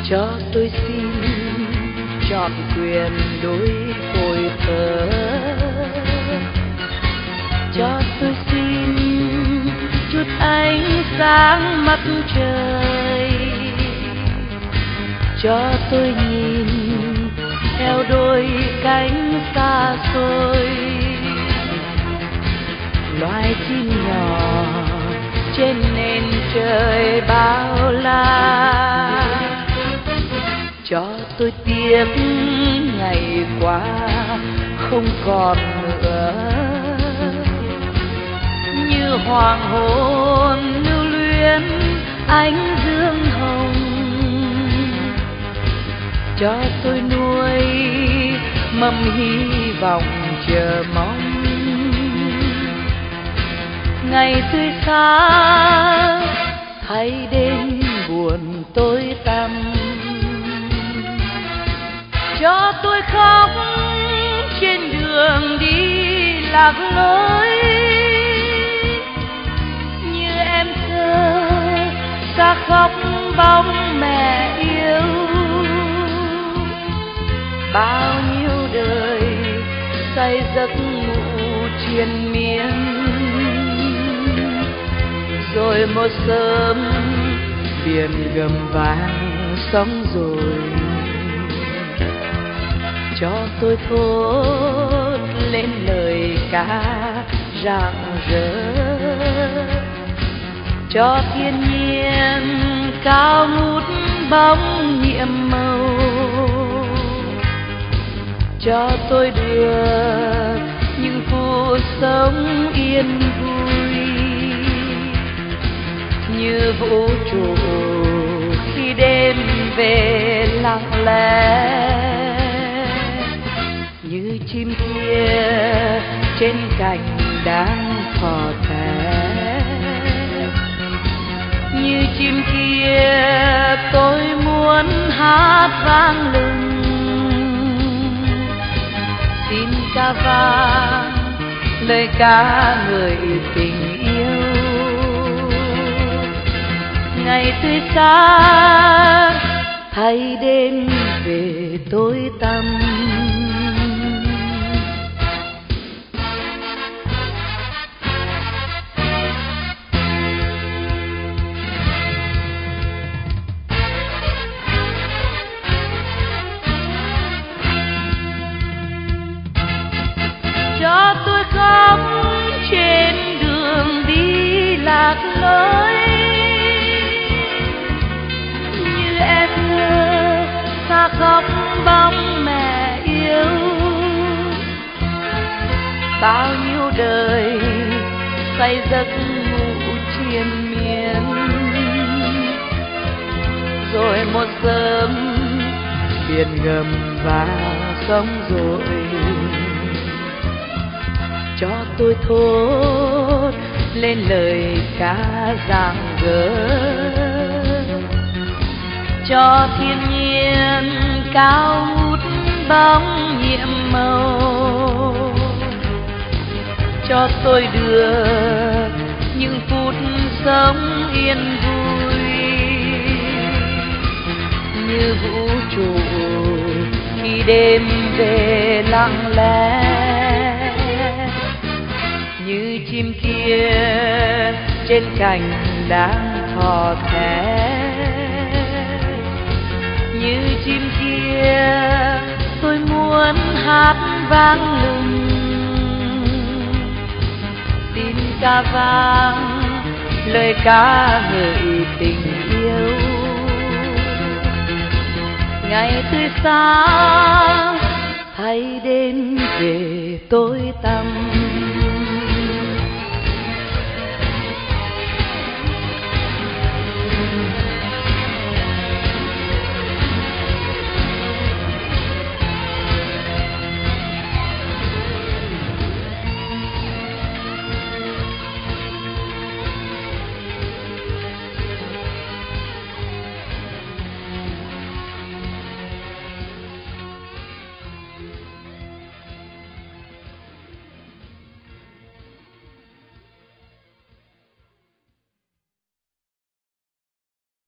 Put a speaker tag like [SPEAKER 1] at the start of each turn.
[SPEAKER 1] cho tôi xin trọn quyền đôi phôi phơ, cho tôi xin chút ánh sáng mặt trời, cho tôi nhìn theo đôi cánh xa xôi loài chim nhỏ trên nền trời bao la. Cho tôi tiếc ngày qua không còn nữa, như hoàng hôn lưu luyến ánh dương hồng. Cho tôi nuôi mầm hy vọng chờ mong ngày tươi sáng thay đêm buồn tối tăm. Cho tôi khóc trên đường đi lạc lối, như em thơ xa khóc bóng mẹ yêu. Bao nhiêu đời say giấc ngủ triền miên, rồi một sớm biển gầm vang sóng rồi. Cho tôi thốt lên lời ca rạng rỡ, cho thiên nhiên cao ngút bóng nhiệm màu. Cho tôi được những phút sống yên vui, như vũ trụ khi đêm về lặng lẽ, như chim kia trên cành đang thỏ thẻ. Như chim kia tôi muốn hát vang lừng, xin ca vang lời ca người tình yêu. Ngày tươi sáng thay đêm về tối tăm. Cho tôi khóc trên đường đi lạc lối, như em thơ xa khóc bóng mẹ yêu. Bao nhiêu đời say giấc ngủ triền miên, rồi một sớm biển gầm và sóng dội. Cho tôi thốt lên lời ca rạng rỡ, cho thiên nhiên cao ngút bóng nhiệm màu. Cho tôi được những phút sống yên vui, như vũ trụ khi đêm về lặng lẽ. Như chim kia trên cành đang thỏ thẻ, như chim kia tôi muốn hát vang lừng, xin ca vang lời ca người tình yêu. Ngày tươi sáng thay đêm về tối tăm.